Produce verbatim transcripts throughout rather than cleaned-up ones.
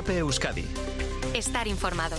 COPE Euskadi. Estar informado.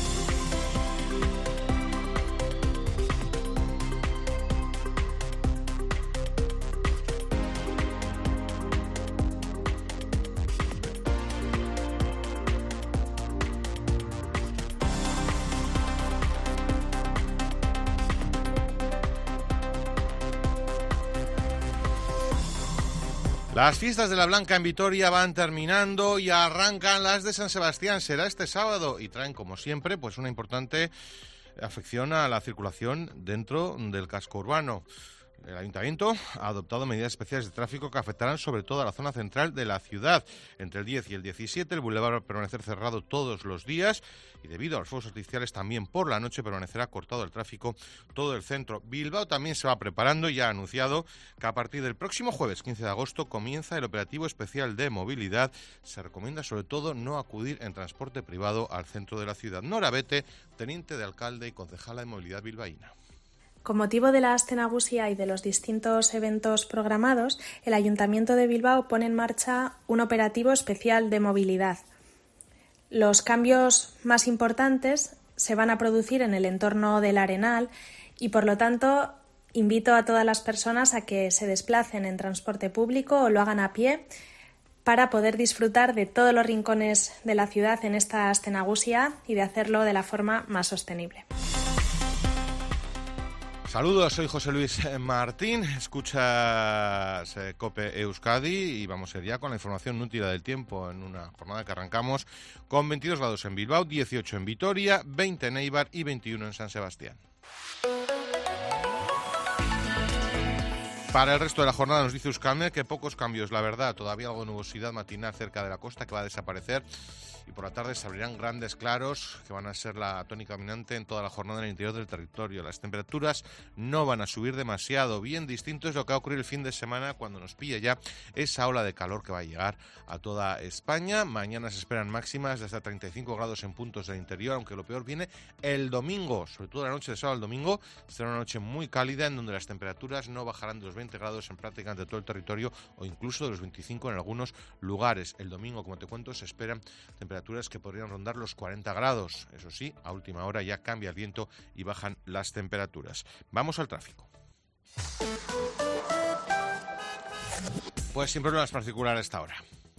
Las fiestas de la Blanca en Vitoria van terminando y arrancan las de San Sebastián. Será este sábado y traen, como siempre, pues una importante afección a la circulación dentro del casco urbano. El Ayuntamiento ha adoptado medidas especiales de tráfico que afectarán sobre todo a la zona central de la ciudad. Entre el diez y el diecisiete el bulevar va a permanecer cerrado todos los días y debido a los fuegos artificiales también por la noche permanecerá cortado el tráfico todo el centro. Bilbao también se va preparando y ha anunciado que a partir del próximo jueves quince de agosto comienza el operativo especial de movilidad. Se recomienda sobre todo no acudir en transporte privado al centro de la ciudad. Nora Bete, teniente de alcalde y concejala de movilidad bilbaína. Con motivo de la Aste Nagusia y de los distintos eventos programados, el Ayuntamiento de Bilbao pone en marcha un operativo especial de movilidad. Los cambios más importantes se van a producir en el entorno del Arenal y, por lo tanto, invito a todas las personas a que se desplacen en transporte público o lo hagan a pie para poder disfrutar de todos los rincones de la ciudad en esta Aste Nagusia y de hacerlo de la forma más sostenible. Saludos, soy José Luis Martín, escuchas eh, COPE Euskadi y vamos a ir ya con la información útil del tiempo en una jornada que arrancamos con veintidós grados en Bilbao, dieciocho en Vitoria, veinte en Eibar y veintiuno en San Sebastián. Para el resto de la jornada nos dice Euskalmet que pocos cambios, la verdad, todavía algo de nubosidad matinal cerca de la costa que va a desaparecer y por la tarde se abrirán grandes claros que van a ser la tónica dominante en toda la jornada en el interior del territorio. Las temperaturas no van a subir demasiado, bien distinto es lo que va a ocurrir el fin de semana cuando nos pilla ya esa ola de calor que va a llegar a toda España. Mañana se esperan máximas de hasta treinta y cinco grados en puntos del interior, aunque lo peor viene el domingo, sobre todo la noche de sábado al domingo, será una noche muy cálida en donde las temperaturas no bajarán de los veinte grados en prácticamente todo el territorio o incluso de los veinticinco en algunos lugares. El domingo, como te cuento, se esperan temperaturas temperaturas que podrían rondar los cuarenta grados. Eso sí, a última hora ya cambia el viento y bajan las temperaturas. Vamos al tráfico. Pues sin problemas para circular a esta hora.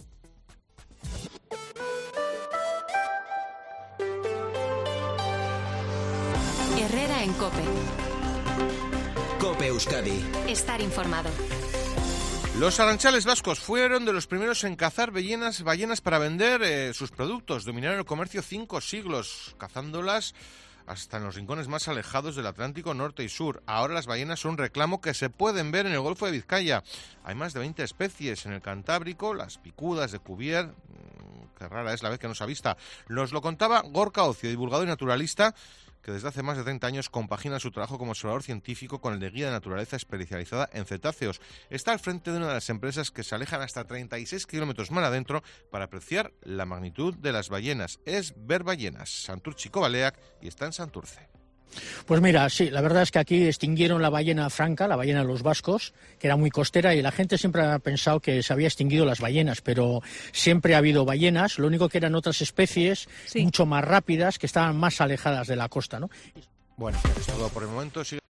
Herrera en COPE. COPE Euskadi. Estar informado. Los arranchales vascos fueron de los primeros en cazar ballenas, ballenas para vender eh, sus productos. Dominaron el comercio cinco siglos, cazándolas hasta en los rincones más alejados del Atlántico norte y sur. Ahora las ballenas son un reclamo que se pueden ver en el Golfo de Vizcaya. Hay más de veinte especies en el Cantábrico, las picudas de Cuvier, mmm, que rara es la vez que nos avista. Nos lo contaba Gorka Ocio, divulgador y naturalista, que desde hace más de treinta años compagina su trabajo como observador científico con el de guía de naturaleza especializada en cetáceos. Está al frente de una de las empresas que se alejan hasta treinta y seis kilómetros mar adentro para apreciar la magnitud de las ballenas. Es Ver Ballenas, Santurtzi Baleak, y está en Santurce. Pues mira, sí, la verdad es que aquí extinguieron la ballena franca, la ballena de los vascos, que era muy costera y la gente siempre ha pensado que se había extinguido las ballenas, pero siempre ha habido ballenas, lo único que eran otras especies sí. mucho más rápidas que estaban más alejadas de la costa, ¿no? Bueno, es todo por el momento.